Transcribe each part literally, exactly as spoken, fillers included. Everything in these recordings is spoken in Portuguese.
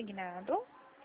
consignado.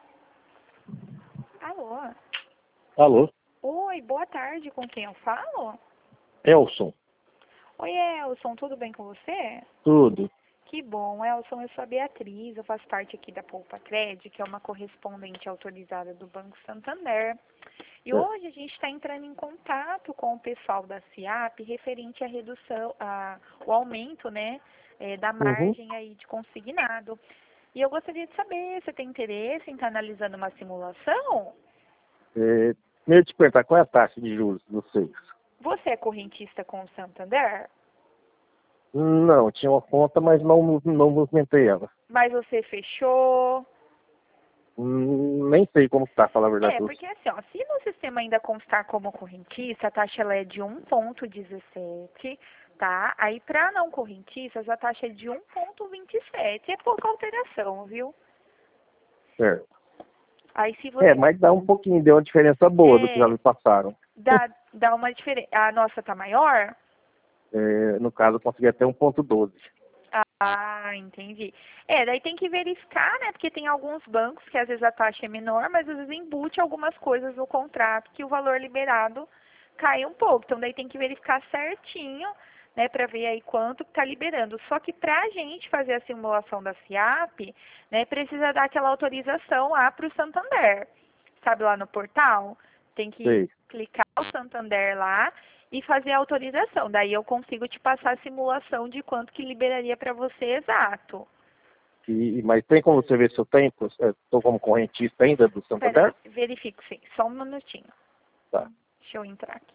Alô? Alô? Oi, boa tarde. Com quem eu falo? Elson. Oi, Elson. Tudo bem com você? Tudo. Que bom, Elson. Eu sou a Beatriz. Eu faço parte aqui da Poupa Cred, que é uma correspondente autorizada do Banco Santander. E É. hoje a gente está entrando em contato com o pessoal da SIAP referente à redução, a, o aumento, né, é, da Uhum. margem aí de consignado. E eu gostaria de saber, você tem interesse em estar analisando uma simulação? É, primeiro te perguntar, qual é a taxa de juros de vocês? Você é correntista com o Santander? Não, tinha uma conta, mas não, mov- não movimentei ela. Mas você fechou? Hum, nem sei como está, falar a verdade. É, porque assim, ó, se no sistema ainda constar como correntista, a taxa ela é de um vírgula dezessete, tá? Aí para não correntistas, a taxa é de um vírgula vinte e sete. É pouca alteração, viu? Certo. Aí se É, você mas dá um pouquinho, deu uma diferença boa do que já é, me passaram. dá, dá uma diferença. A nossa tá maior? É, no caso, eu consegui até um ponto doze. Ah, entendi. É, daí tem que verificar, né? Porque tem alguns bancos que às vezes a taxa é menor, mas às vezes embute algumas coisas no contrato que o valor liberado cai um pouco. Então daí tem que verificar certinho, né, para ver aí quanto está liberando. Só que para a gente fazer a simulação da SIAP, né, precisa dar aquela autorização lá para o Santander. Sabe lá no portal? Tem que Sei. clicar o Santander lá e fazer a autorização. Daí eu consigo te passar a simulação de quanto que liberaria para você exato. E, mas tem como você ver se eu tenho? Estou como correntista ainda do Espera Santander? aí, verifico sim. Só um minutinho. Tá. Deixa eu entrar aqui.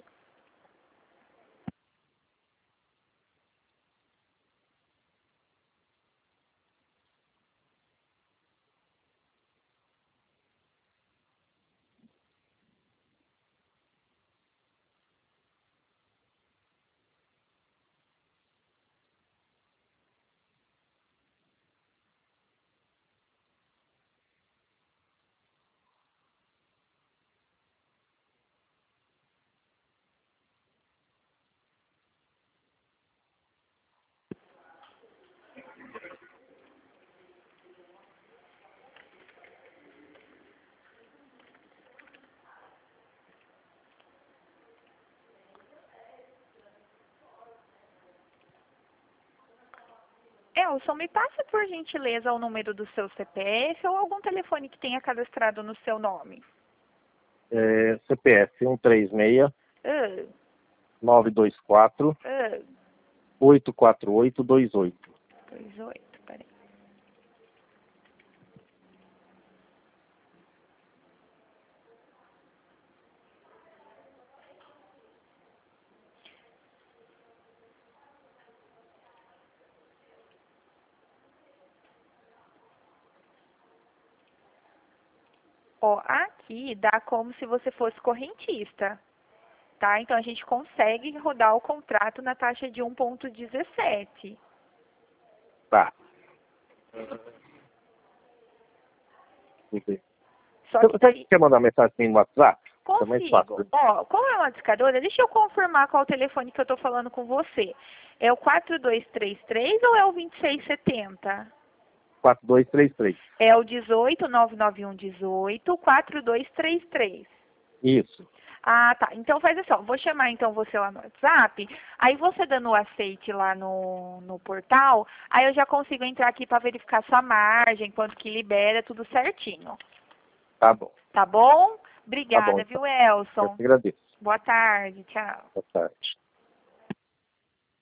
Elson, me passa por gentileza o número do seu C P F ou algum telefone que tenha cadastrado no seu nome. É, C P F um três seis, Ah, nove dois quatro, ah, oito quatro oito dois oito. dois oito, peraí. Ó, aqui dá como se você fosse correntista, tá? Então a gente consegue rodar o contrato na taxa de um vírgula dezessete. Tá. Entendi. Só Você que você daí quer mandar mensagem pra mim no WhatsApp? É mais consigo. fácil. Ó, como é uma discadora, deixa eu confirmar qual telefone que eu tô falando com você. É o quatro dois três três ou é o vinte e seis setenta? quatro dois três três. É o dezoito, nove nove um dezoito, quatro dois três três. Isso. Ah, tá. Então faz assim, ó, vou chamar então você lá no WhatsApp, aí você dando o aceite lá no, no portal, aí eu já consigo entrar aqui para verificar sua margem, quanto que libera, tudo certinho. Tá bom. Tá bom? Tá bom, Obrigada, então. viu, Eu Elson? te agradeço. Boa tarde, tchau. Boa tarde.